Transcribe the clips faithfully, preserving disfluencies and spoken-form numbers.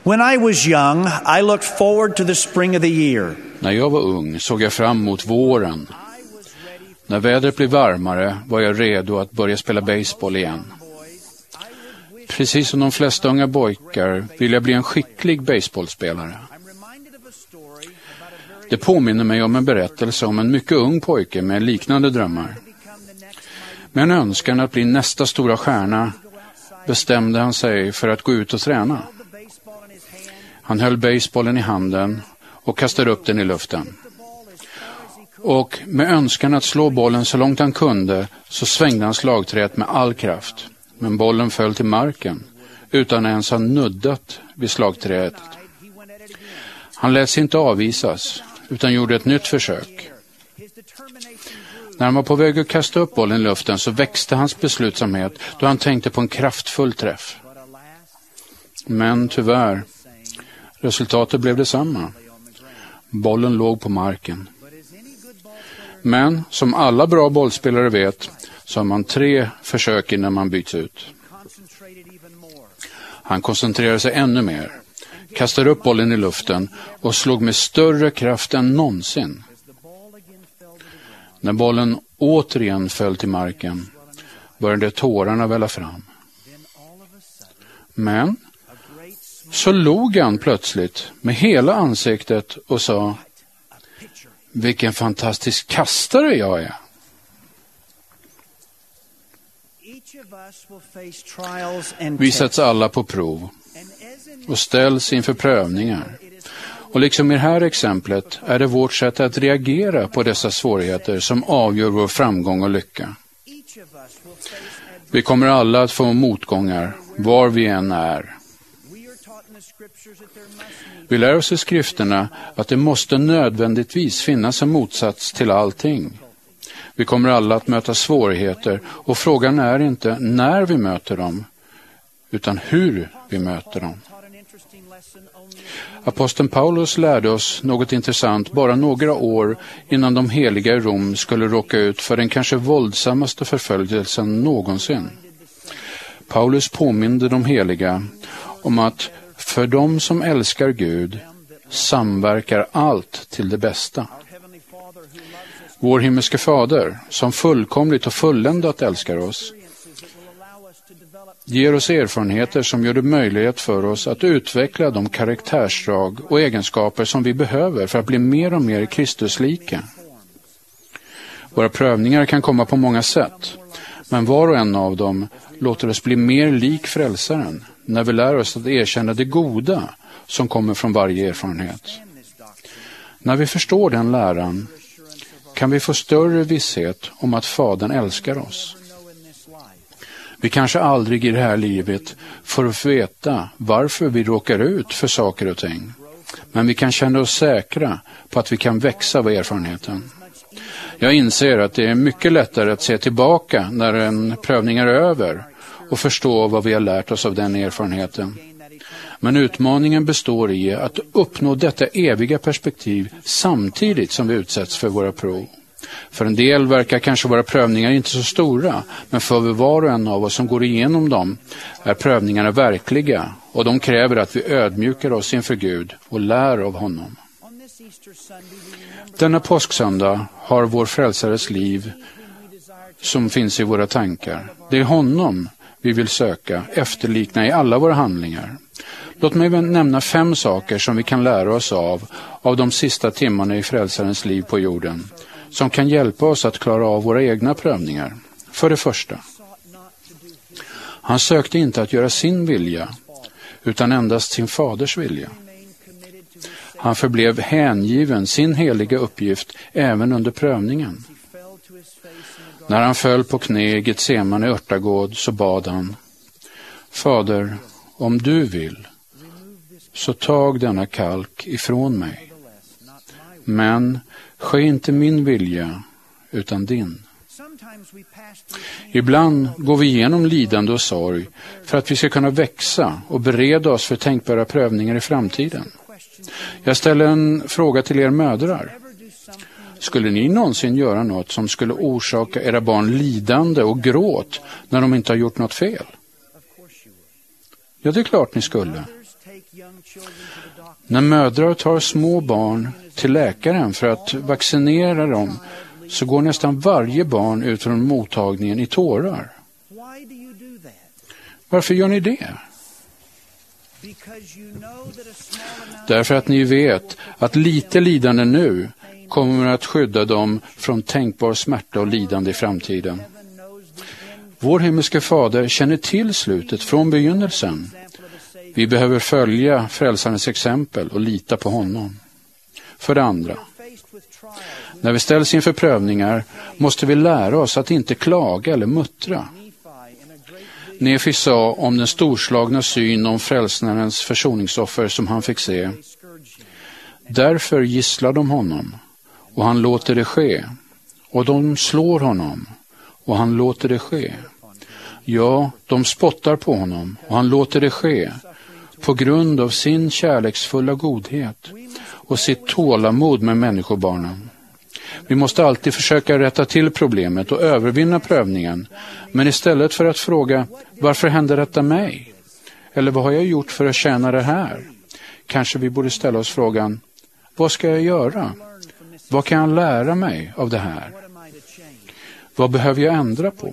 When I was young, I looked forward to the spring of the year. När jag var ung såg jag fram mot våren. När vädret blev varmare var jag redo att börja spela baseball igen. Precis som de flesta unga pojkar vill jag bli en skicklig baseballspelare. Det påminner mig om en berättelse om en mycket ung pojke med liknande drömmar. Med en önskan att bli nästa stora stjärna bestämde han sig för att gå ut och träna. Han höll basebollen i handen och kastade upp den i luften. Och med önskan att slå bollen så långt han kunde så svängde han slagträet med all kraft. Men bollen föll till marken utan att ens ha nuddat vid slagträet. Han lät sig inte avvisas utan gjorde ett nytt försök. När han var på väg att kasta upp bollen i luften så växte hans beslutsamhet då han tänkte på en kraftfull träff. Men tyvärr, resultatet blev detsamma. Bollen låg på marken. Men som alla bra bollspelare vet så har man tre försök innan man byts ut. Han koncentrerade sig ännu mer, kastade upp bollen i luften och slog med större kraft än någonsin. När bollen återigen föll till marken började tårarna välla fram. Men så log han plötsligt med hela ansiktet och sa: vilken fantastisk kastare jag är. Vi sätts alla på prov och ställs inför prövningar. Och liksom i det här exemplet är det vårt sätt att reagera på dessa svårigheter som avgör vår framgång och lycka. Vi kommer alla att få motgångar var vi än är. Vi lär oss i skrifterna att det måste nödvändigtvis finnas en motsats till allting. Vi kommer alla att möta svårigheter och frågan är inte när vi möter dem utan hur vi möter dem. Aposteln Paulus lärde oss något intressant bara några år innan de heliga i Rom skulle råka ut för den kanske våldsammaste förföljelsen någonsin. Paulus påminde de heliga om att för dem som älskar Gud samverkar allt till det bästa. Vår himmelske fader, som fullkomligt och fulländat älskar oss, ger oss erfarenheter som gör det möjligt för oss att utveckla de karaktärsdrag och egenskaper som vi behöver för att bli mer och mer Kristuslika. Våra prövningar kan komma på många sätt, men var och en av dem låter oss bli mer lik frälsaren när vi lär oss att erkänna det goda som kommer från varje erfarenhet. När vi förstår den läran kan vi få större visshet om att Fadern älskar oss. Vi kanske aldrig i det här livet får veta varför vi råkar ut för saker och ting. Men vi kan känna oss säkra på att vi kan växa av erfarenheten. Jag inser att det är mycket lättare att se tillbaka när en prövning är över och förstå vad vi har lärt oss av den erfarenheten. Men utmaningen består i att uppnå detta eviga perspektiv samtidigt som vi utsätts för våra prov. För en del verkar kanske våra prövningar inte så stora, men för var och en av oss som går igenom dem är prövningarna verkliga och de kräver att vi ödmjukar oss inför Gud och lär av honom. Denna påsksöndag har vår frälsares liv som finns i våra tankar. Det är honom vi vill söka efterlikna i alla våra handlingar. Låt mig nämna fem saker som vi kan lära oss av av de sista timmarna i frälsarens liv på jorden, som kan hjälpa oss att klara av våra egna prövningar. För det första, han sökte inte att göra sin vilja, utan endast sin faders vilja. Han förblev hängiven sin heliga uppgift även under prövningen. När han föll på knä i Getsemane örtagård så bad han: Fader, om du vill, så tag denna kalk ifrån mig. Men ske inte min vilja, utan din. Ibland går vi igenom lidande och sorg för att vi ska kunna växa och bereda oss för tänkbara prövningar i framtiden. Jag ställer en fråga till er mödrar. Skulle ni någonsin göra något som skulle orsaka era barn lidande och gråt när de inte har gjort något fel? Ja, det är klart ni skulle. När mödrar tar små barn till läkaren för att vaccinera dem så går nästan varje barn ut från mottagningen i tårar. Varför gör ni det? Därför att ni vet att lite lidande nu kommer att skydda dem från tänkbar smärta och lidande i framtiden. Vår himmelske fader känner till slutet från begynnelsen. Vi behöver följa frälsarens exempel och lita på honom. För det andra, när vi ställs inför prövningar måste vi lära oss att inte klaga eller muttra. Nefi sa om den storslagna syn om frälsarens försoningsoffer som han fick se. Därför gisslar de honom och han låter det ske. Och de slår honom och han låter det ske. Ja, de spottar på honom och han låter det ske på grund av sin kärleksfulla godhet och sitt tålamod med människobarnen. Vi måste alltid försöka rätta till problemet och övervinna prövningen, men istället för att fråga varför händer detta mig? Eller vad har jag gjort för att tjäna det här? Kanske vi borde ställa oss frågan, vad ska jag göra? Vad kan jag lära mig av det här? Vad behöver jag ändra på?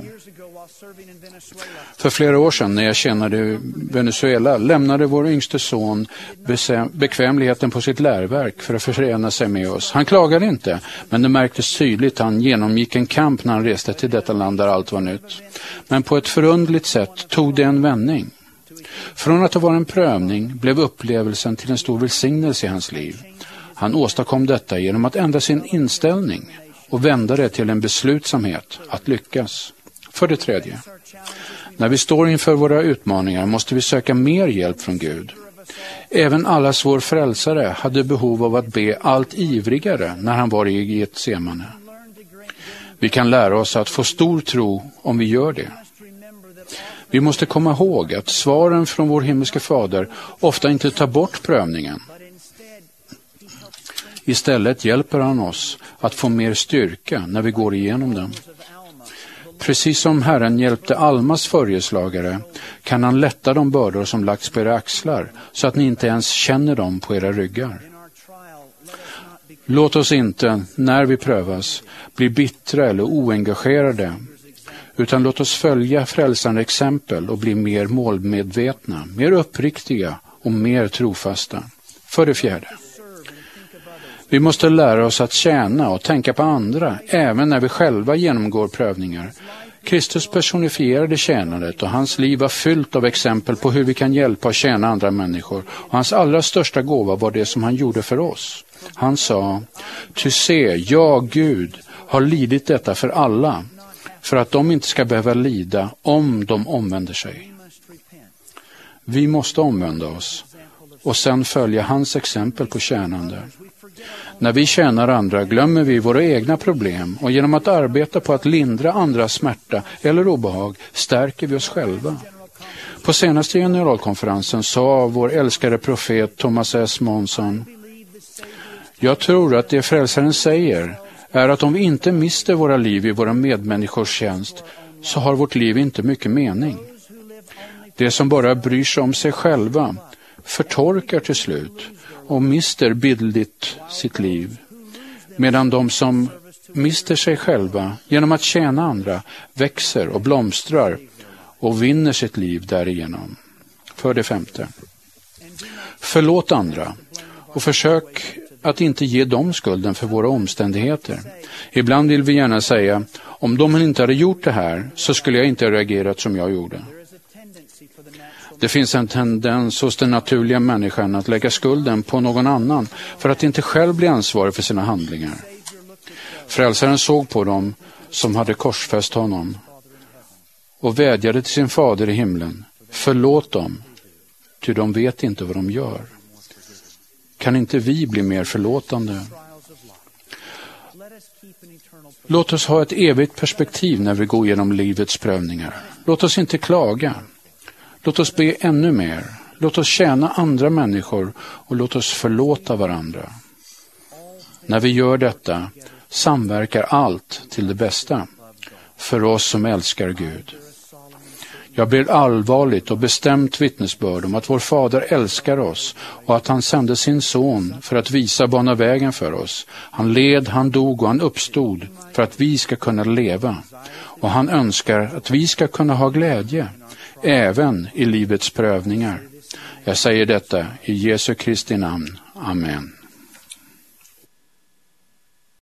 För flera år sedan när jag tjänade i Venezuela lämnade vår yngste son bekvämligheten på sitt lärverk för att förena sig med oss. Han klagade inte, men det märktes tydligt att han genomgick en kamp när han reste till detta land där allt var nytt. Men på ett förundligt sätt tog det en vändning. Från att det var en prövning blev upplevelsen till en stor välsignelse i hans liv. Han åstadkom detta genom att ändra sin inställning och vända det till en beslutsamhet att lyckas. För det tredje, när vi står inför våra utmaningar måste vi söka mer hjälp från Gud. Även allas vår frälsare hade behov av att be allt ivrigare när han var i Getsemane. Vi kan lära oss att få stor tro om vi gör det. Vi måste komma ihåg att svaren från vår himmelske fader ofta inte tar bort prövningen. Istället hjälper han oss att få mer styrka när vi går igenom den. Precis som Herren hjälpte Almas förgeslagare kan han lätta de bördor som lagts på era axlar så att ni inte ens känner dem på era ryggar. Låt oss inte, när vi prövas, bli bittra eller oengagerade, utan låt oss följa frälsande exempel och bli mer målmedvetna, mer uppriktiga och mer trofasta. För det fjärde. Vi måste lära oss att tjäna och tänka på andra, även när vi själva genomgår prövningar. Kristus personifierade tjänandet och hans liv var fyllt av exempel på hur vi kan hjälpa och tjäna andra människor. Och hans allra största gåva var det som han gjorde för oss. Han sa, ty se, jag, Gud, har lidit detta för alla, för att de inte ska behöva lida om de omvänder sig. Vi måste omvända oss och sen följa hans exempel på tjänande. När vi tjänar andra glömmer vi våra egna problem och genom att arbeta på att lindra andras smärta eller obehag stärker vi oss själva. På senaste generalkonferensen sa vår älskade profet Thomas S. Monson, jag tror att det frälsaren säger är att om vi inte mister våra liv i våra medmänniskors tjänst så har vårt liv inte mycket mening. Det som bara bryr sig om sig själva förtorkar till slut och mister bildligt sitt liv, medan de som mister sig själva genom att tjäna andra växer och blomstrar och vinner sitt liv därigenom. För det femte. Förlåt andra och försök att inte ge dem skulden för våra omständigheter. Ibland vill vi gärna säga, om de inte hade gjort det här så skulle jag inte ha reagerat som jag gjorde. Det finns en tendens hos den naturliga människan att lägga skulden på någon annan för att inte själv bli ansvarig för sina handlingar. Frälsaren såg på dem som hade korsfäst honom och vädjade till sin fader i himlen. Förlåt dem, ty de vet inte vad de gör. Kan inte vi bli mer förlåtande? Låt oss ha ett evigt perspektiv när vi går igenom livets prövningar. Låt oss inte klaga. Låt oss be ännu mer. Låt oss tjäna andra människor och låt oss förlåta varandra. När vi gör detta samverkar allt till det bästa för oss som älskar Gud. Jag ber allvarligt och bestämt vittnesbörd om att vår Fader älskar oss och att han sände sin son för att visa bana vägen för oss. Han led, han dog och han uppstod för att vi ska kunna leva. Och han önskar att vi ska kunna ha glädje, även i livets prövningar. Jag säger detta i Jesu Kristi namn. Amen.